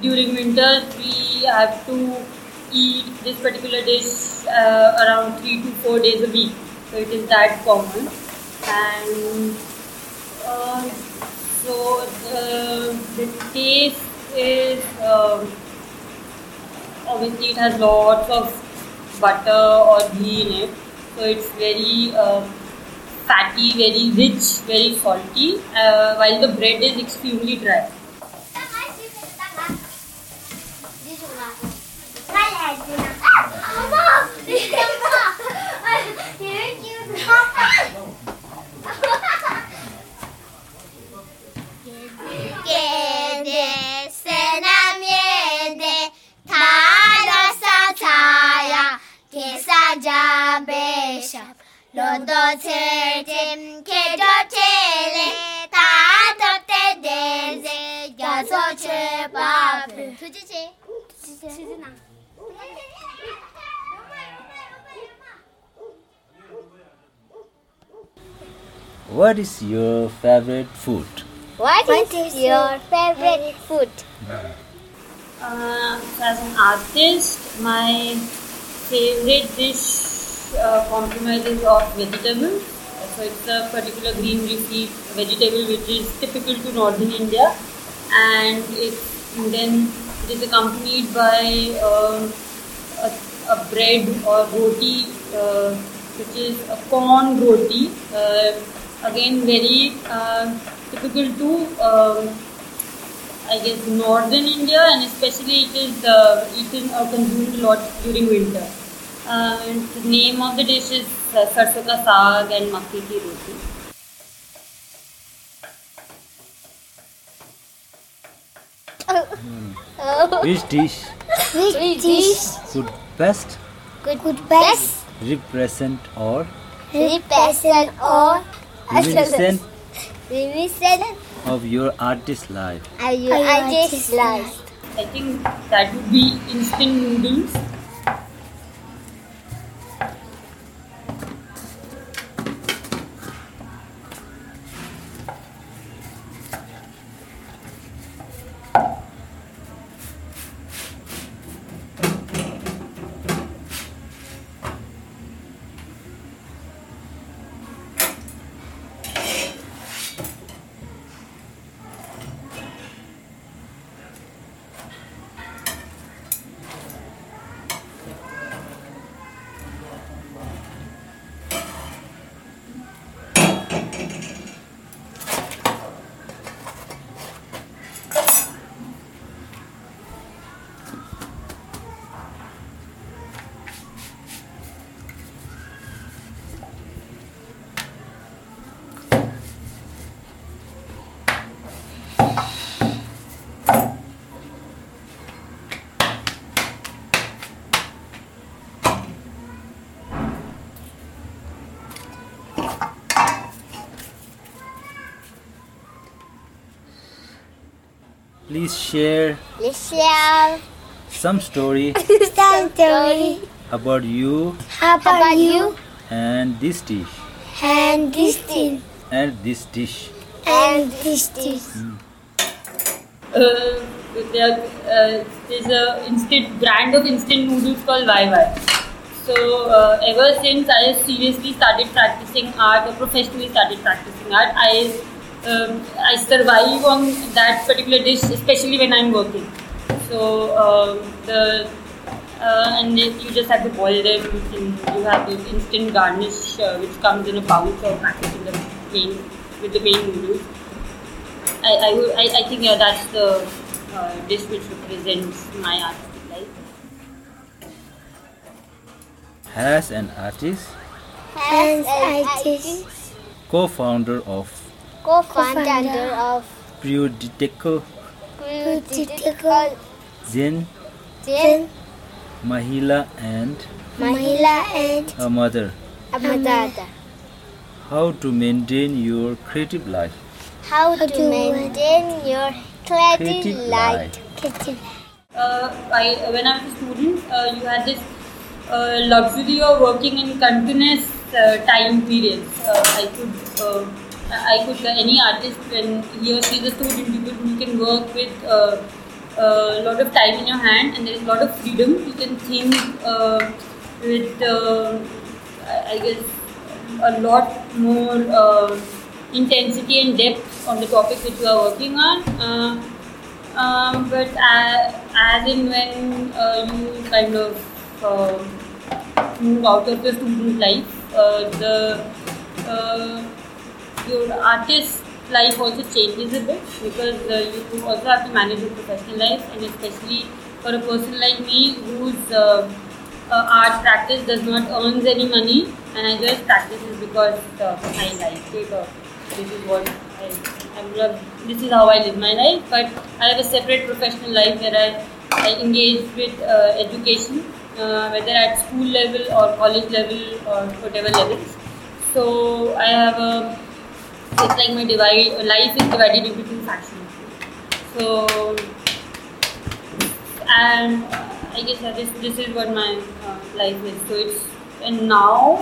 during winter we have to eat this particular dish around 3 to 4 days a week. So it is that common, and the taste is obviously it has lots of butter or ghee in it, so it's very fatty, very rich, very salty, while the bread is extremely dry. What is your favorite food? What is your favorite food? As an artist, my favorite dish comprises of vegetables. So it's a particular green leafy vegetable which is typical to northern India, and then it is accompanied by a bread or roti, which is a corn roti. Again, very typical to I guess northern India, and especially it is eaten or consumed a lot during winter. The name of the dish is sarson ka saag and makki ki roti. Which dish could best represent or reminiscent of your artist life? I think that would be instant noodles. Please share some story about you and this dish. There's a brand of instant noodles called YY. So ever since I seriously started practicing art, or professionally started practicing art, I survive on that particular dish, especially when I'm working. So and you just have to boil them, and you have this instant garnish which comes in a pouch or packet with the main noodles. I think that's the dish which represents my artistic life. As an artist, co-founder of Periodical Zen, Mahila and a mother. How to maintain your creative life? When I was a student, you had this luxury of working in continuous time periods. Any artist, when he or she is a student, you can work with a lot of time in your hand, and there is a lot of freedom. You can think with, I guess, a lot more intensity and depth on the topic which you are working on. But as in when you kind of move out of your student life, your artist life also changes a bit, because you also have to manage your professional life, and especially for a person like me whose art practice does not earn any money, and I just practice it because I like it, or this is what I love, this is how I live my life. But I have a separate professional life where I engage with education, whether at school level or college level or whatever levels. So I have it's like my life is divided into two factions. So, and I guess this is what my life is. So and now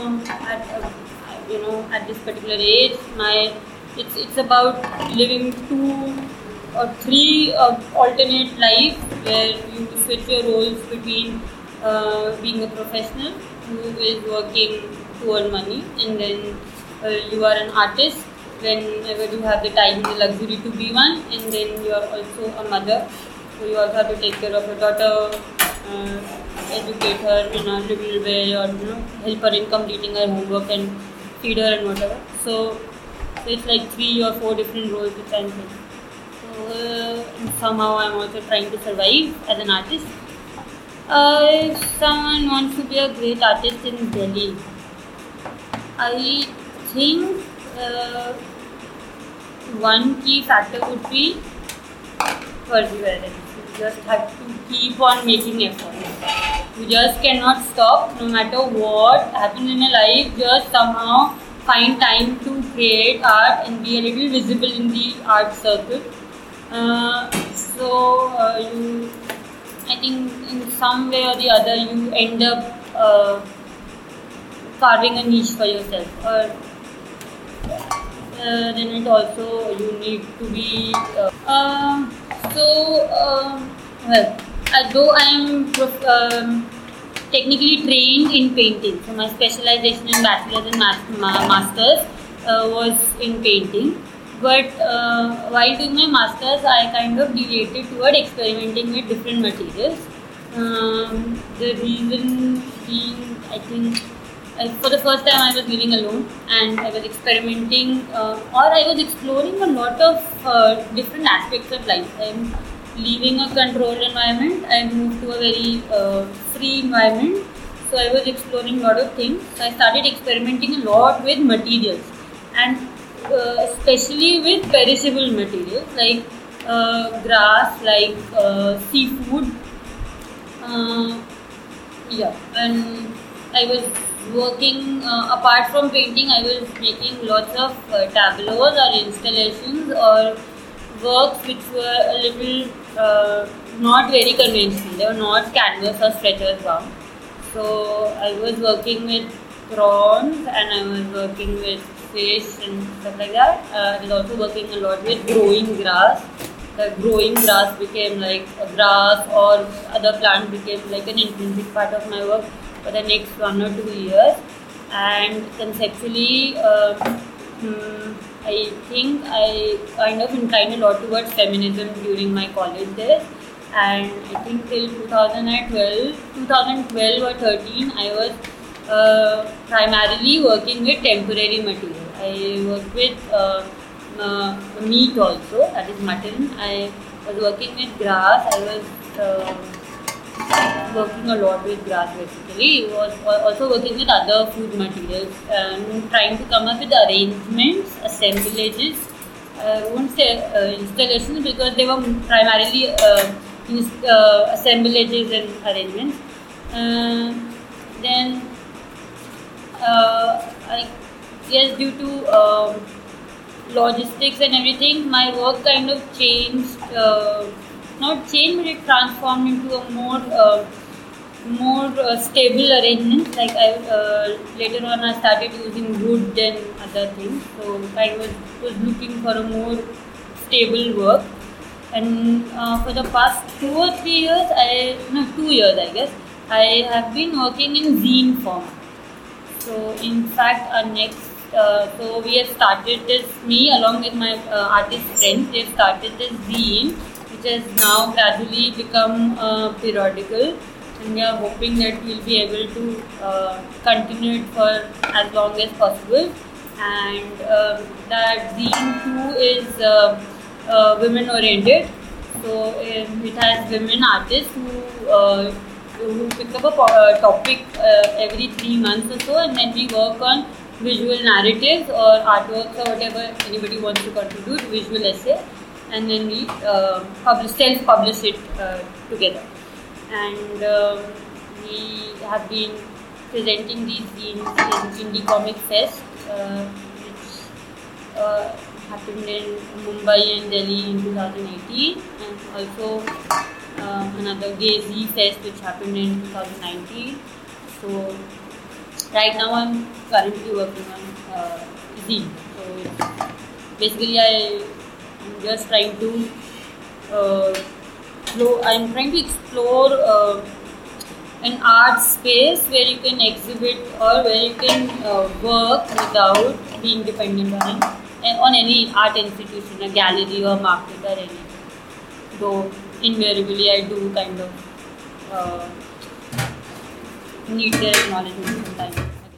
at this particular age, it's about living 2 or 3 alternate lives where you switch your roles between being a professional who is working to earn money, and then you are an artist whenever you have the time and the luxury to be one, and then you are also a mother, so you also have to take care of your daughter, educate her in a little way, or help her in completing her homework and feed her and whatever. So it's like 3 or 4 different roles which I'm playing. So somehow I'm also trying to survive as an artist. If someone wants to be a great artist in Delhi, I think one key factor would be perseverance. You just have to keep on making effort. You just cannot stop, no matter what happens in your life. Just somehow find time to create art and be a little visible in the art circle. I think in some way or the other you end up carving a niche for yourself. Then it also you need to be although I am technically trained in painting, so my specialization in bachelor's and masters was in painting, but while doing my masters I kind of deviated toward experimenting with different materials. The reason being, I think, for the first time I was living alone and I was experimenting or I was exploring a lot of different aspects of life. I'm leaving a controlled environment, I moved to a very free environment, so I was exploring a lot of things. So I started experimenting a lot with materials, and especially with perishable materials like grass, like seafood. And I was working, apart from painting, I was making lots of tableaus or installations or works which were a little not very conventional. They were not canvas or stretchers bound. So I was working with prawns and I was working with fish and stuff like that. I was also working a lot with growing grass. The growing grass became like a grass, or other plants became like an intrinsic part of my work for the next 1 or 2 years. And conceptually, I think I kind of inclined a lot towards feminism during my college days. And I think till 2012 or 13, I was primarily working with temporary material. I worked with meat also, that is mutton. I was working with grass. I was working a lot with grass basically. I was also working with other food materials and trying to come up with arrangements, assemblages. I won't say installations because they were primarily assemblages and arrangements. Then I guess due to logistics and everything, my work kind of changed. Not changed, but it transformed into a more stable arrangement. Like later on, I started using wood and other things. So I was looking for a more stable work. And for the past 2 or 3 years, 2 years I guess, I have been working in zine form. So in fact, our next, so we have started this, me along with my artist friends, we have started this zine, which has now gradually become periodical, and we are hoping that we'll be able to continue it for as long as possible. And that zine too is women oriented, so it has women artists who pick up a topic every 3 months or so, and then we work on visual narratives or artworks or whatever anybody wants to contribute, visual essay, and then we self-publish it together. And we have been presenting these zines in Indie Comic Fest, which happened in Mumbai and Delhi in 2018, and also another Gay Z Fest which happened in 2019. So right now I'm currently working on Z. So it's basically I'm just trying to I'm trying to explore an art space where you can exhibit or where you can work without being dependent on any art institution, a gallery or market or anything. Though invariably I do kind of need their acknowledgement sometimes.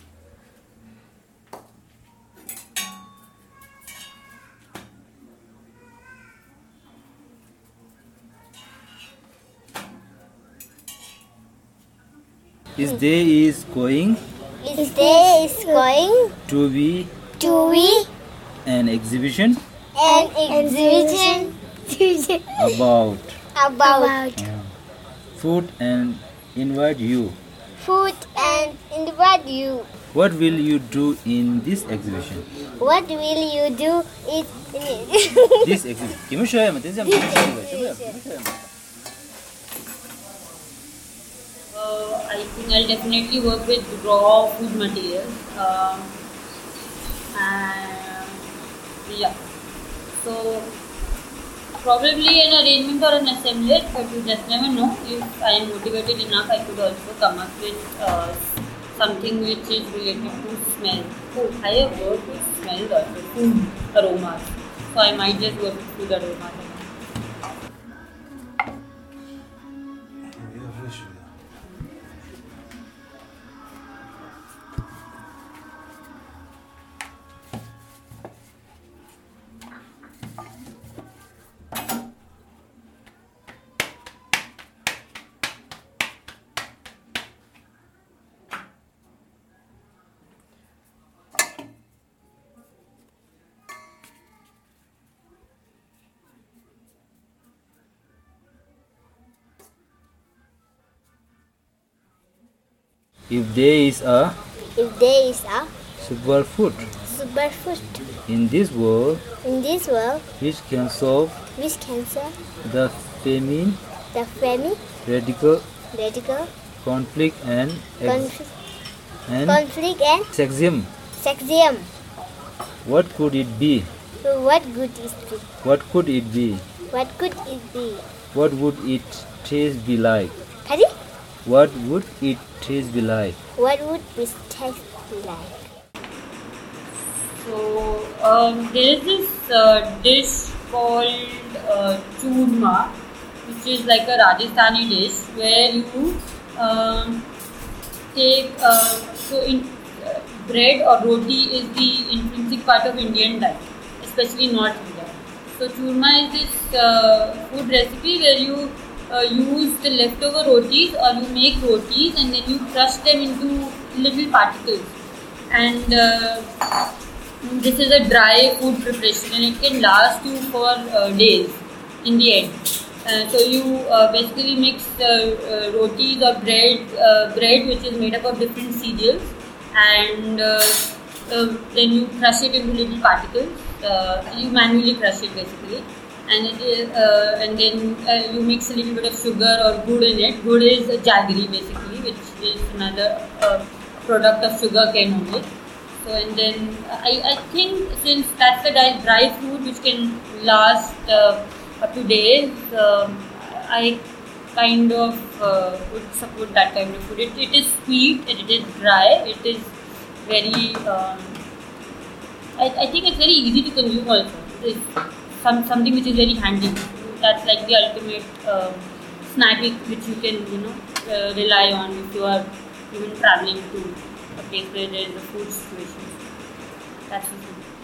Is there is going to be an exhibition about food and invite you. What will you do in this exhibition? What will you do in This exhibition. Give me show him. This is I think I'll definitely work with raw food materials. And yeah, so probably an arrangement or an assembly, but you just never know. If I am motivated enough, I could also come up with something which is related to smell. I have worked with smells also, food aromas. So I might just work with food aromas. If there is a superfood in this world which can solve the famine, radical conflict and sexism, what could it be? What could it be? What would it taste be like? Pardon? What would it taste be like? What would it taste like? So there is this dish called churma, which is like a Rajasthani dish where you take bread or roti is the intrinsic part of Indian diet, especially North India. So churma is this food recipe where you use the leftover rotis, or you make rotis and then you crush them into little particles. And this is a dry food preparation and it can last you for days in the end. So you basically mix rotis or bread which is made up of different cereals, and then you crush it into little particles. You manually crush it basically, and then you mix a little bit of sugar or gur in it. Gur is jaggery basically, which is another product of sugar cane only. So and then I think since that's the dry food which can last up to days, I kind of would support that kind of food. It is sweet and it is dry. It is very. I think it's very easy to consume also. It's something which is very handy. That's like the ultimate snack which you can rely on if you are even traveling to a place where there is a food situation. That's the thing.